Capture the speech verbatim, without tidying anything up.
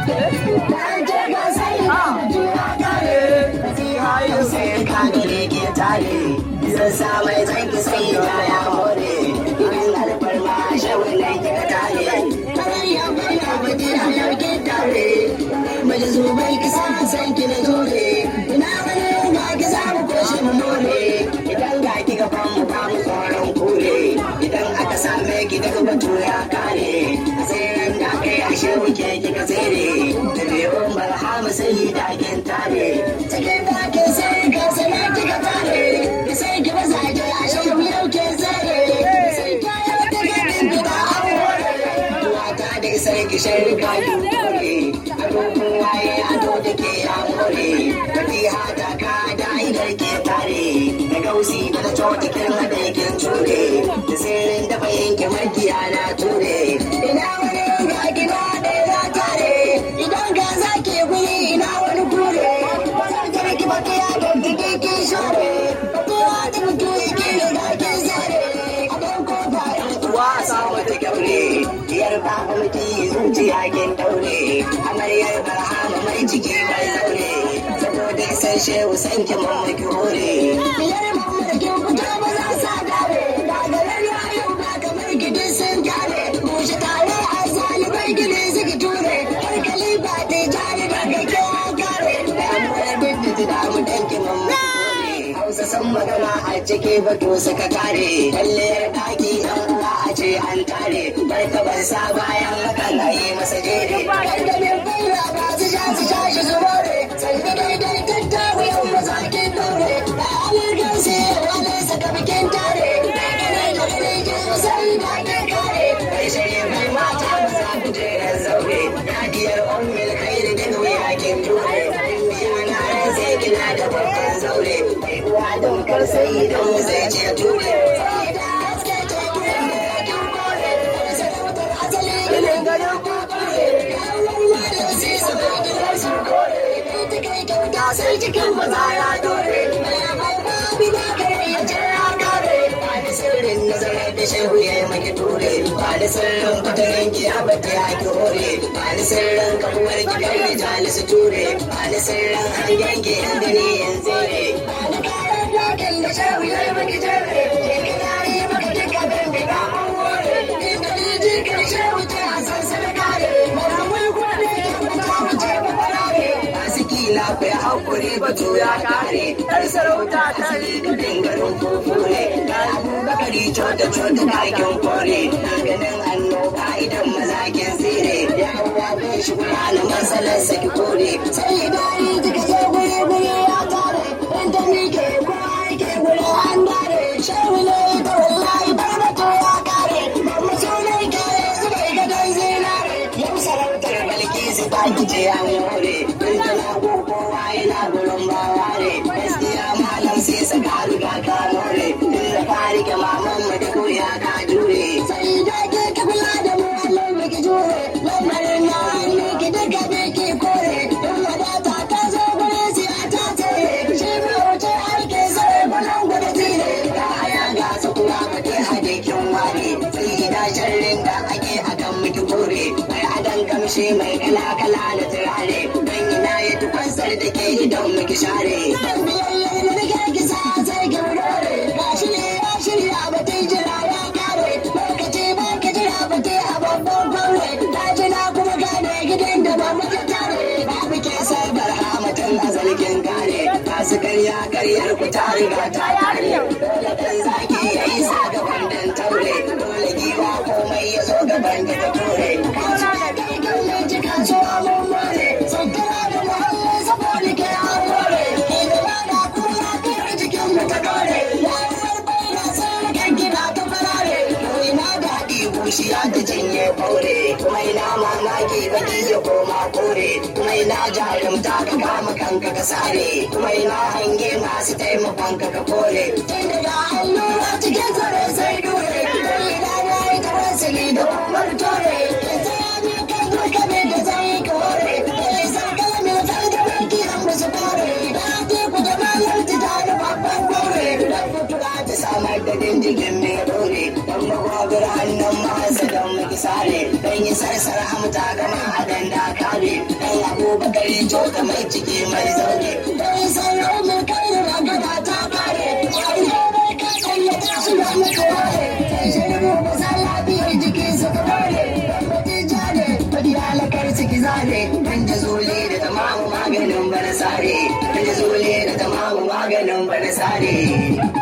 sai ka gare ke tare zan sa mai zanki sai ya ya more in alfar ma shawin da ke tare kamar ya bayyana baje a yarke tare mai zubai ki sa san ki na dole ina wani ga ki za mu koshi mu more idan ga ki ga famu ba mu tsoron kure idan aka same ki daga batu ya kare sai ran da kai ashe wuke ki ka tsere da biyon barhama sai da kin tare cikin dakin sai ka sana ki ka tare sai ki ba sai ki ashe yau ke zare sai ka yi wata gadin ki da aure wata da sai ki shirka ki kore agogon waye ado da ke ya more tafi hata ka da idar ke tare da gausi da ta cota kin hada kin ture da sirrin da bayin ki makiya na ture ina wani ga gida da ya tare idan ga zaki guri ina wani kure bazan tare ki ba ki ya da ki ki shore ko da mutu ki da ki zare abin ko da tuwa samu ta gaure diyar ba mutu zuciya kin daure amaryar barhama mai ciki mai zaure saboda san shehu san ki mamaki hore biyar mamma da kin fito ba za sa dare da garin rayu ba kamar gidin sun gare bushe tare a zalibai gidi suke ture hankali ba da jari da kake gare da amma bidda da mu danki mamma hausa san magana a ciki bato suka kare kalliyar daki yan uwa a ce an tare barka ban sa bayan haka na yi masa jere gargamin fura ba su sha su sha shi su more sanni daidai tattawi yan mazakin dore da amurkan sai wani saka bikin tare da gane da gane ke sai da ke kare kai shirye mai mata ba za ku je yan zaure nadiyar ummul khairi da wuya kin ture yana zai kina da babban zaure mai uwa daukar sai idan zai ce ture sai cikin maza ya dore babi da kare ya jira kare ba da sirrin nazarar da shehu ya yi maki ture ba da sirrin fatarin ki ya bata ya ki hore ba da sirrin kabuwar gidan rijali su ture ba da sirrin hangen ki inda ne yanzu ne ba da karar dakin da shehu ya yi maki ture ke kinari maka duka bin da gaman hore inda ne jikar shehu ta hasan sadakare mara mulkuwa ne ya mata wuce mafarare kila ku ya haƙuri batu ya kare ɗan sarauta ta rikudin garin kofure ga abubakari cota cota dakin kore na ganin annoba idan mazakin tsire ya hawa bai shi kula na matsalar saki kore sai gari duka je guri guri ya tare inda ni ke kuma ke guri an dare shehu ne da wallahi barbato ya kare mamma sunan kare su bai gadon zinare yau sarautar balkisu ta kice ya more yana gurin bawa ne gaskiya malam sai saka riga ka more inda ka rike maman mu da koya ka jure sai da ke kabila da mu Allah mu ki jure lamarin na hannu ki daga da ke kore in wadata ta zo gure sai a ta tare shi mai wuce aike sai bulan gudu tire da haya ga su kuma ba ke hade kin ware sai da sharrin da ake akan miki kore mai adan kamshi mai kala kala da turare dan ina ya tufansar da ke idan muke share biyayya da nake kisa sai ki wurare ba shi ne ba shirya ba ta jira ya kare lokaci ba ka jira ba ta a babban kwaure ta jira kuma gane gidan da ba muke tare ba muke sai barhamatan azalkin kare ta su karya karyar ku ta riga ta kare dole dan zaki yayi sa gaban dan taure dole giwa komai ya zo gaban da ta ture ka ci da kai kalle jika so mun more sakara da muhalli saboda ke amore ina ba da kuma kar jikin mu ta dore lawar bayna sai kan gida ta farare ko ina da di bushiya da janye baure kuma ina mamaki baki ya koma kore kuma ina jarumta ka kama kanka ka sare kuma ina hange masu taimakon ka ka kore tun daga allura cikin zare sai dore ina na yi tawassuli da umar tore sai ya je kan duka ne da zai kore sai sarkala mai zai da banki an musu kore da te ku da malar ta da babban kore da fitura ta samar da dindigin mai dore dan magwagwar hannun masu don maki sare dan yi sarsar hamta gama a danda kare abubakar jota mai ciki mai zaune dai sauran mai kai da magana ta kare wani mai kai sanya ta shiga maka ware sai shirmu masa lafiyar jiki suka bare wata jane wata halakar ciki zane dan jazuli da tamamu maganin bana sare dan jazuli da tamamu maganin bana sare